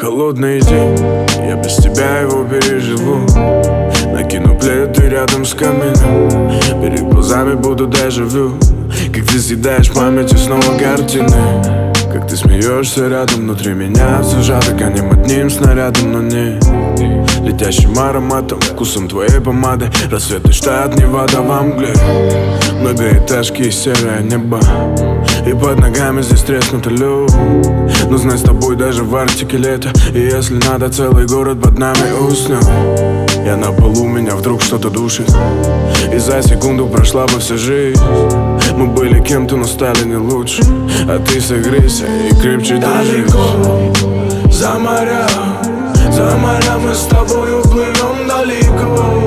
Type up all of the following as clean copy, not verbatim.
Холодный день, я без тебя его переживу. Накину плед, ты рядом с камином. Перед глазами буду дежавю. Как ты съедаешь память и снова картины. Как ты смеешься рядом, внутри меня зажато конем одним снарядом, но не летящим ароматом, вкусом твоей помады. Рассветный штат Невада во мгле. Многоэтажки и серое небо, и под ногами здесь треснутый лед. Но знай, с тобой даже в Арктике лето. И если надо, целый город под нами уснет. Я на полу, меня вдруг что-то душит. И за секунду прошла бы вся жизнь. Мы были кем-то, но стали не лучше. А ты согрейся и крепче держись. Далеко, за моря мы с тобой уплывем далеко.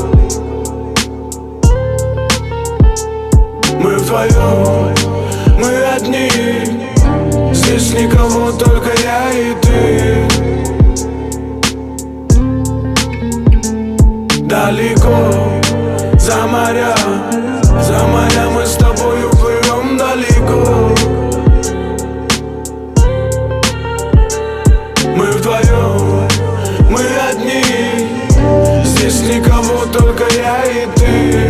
Мы вдвоем, мы одни. Здесь никого, только я и ты. Далеко, за моря мы с тобой уплывем далеко. Мы вдвоем, мы одни. Здесь никого, только я и ты.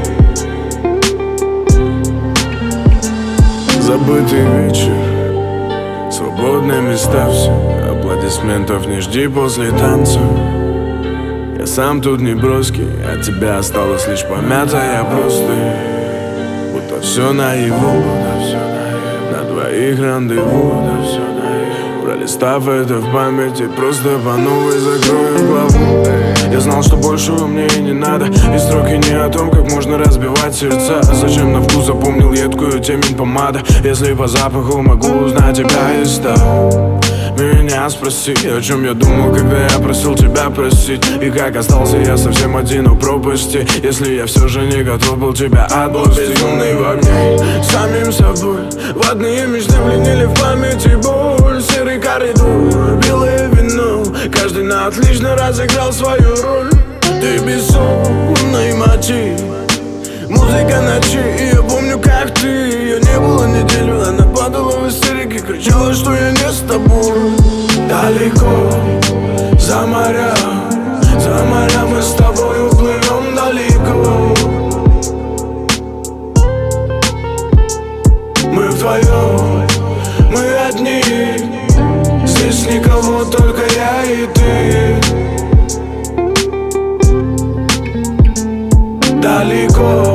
Забытый вечер, свободные места все. Аплодисментов не жди после танца. Я сам тут не броский, от тебя осталось лишь помятая простынь. Будто все наяву, на двоих рандеву. Пролистав это в памяти, просто по новой закрою главу. Я знал, что большего мне и не надо. И строки не о том, как можно разбивать сердца. Зачем на вкус запомнил едкую темень помада, если по запаху могу узнать тебя и стал. Меня спроси, о чем я думал, когда я просил тебя простить. И как остался я совсем один у пропасти, если я все же не готов был тебя отпустить. Безумный в огне, самим собой. Водные мечты пленили в памяти боль. Серый коридор, белое вино. Каждый на отлично разыграл свою роль. Ты бессонный мотив, музыка ночи. И я помню, как ты. Ее не было неделю, она падала в истерике, кричала, что я не с тобой. Далеко, за моря мы с тобой уплывем далеко. Мы вдвоем, мы одни. Здесь никого, только я и ты. Далеко,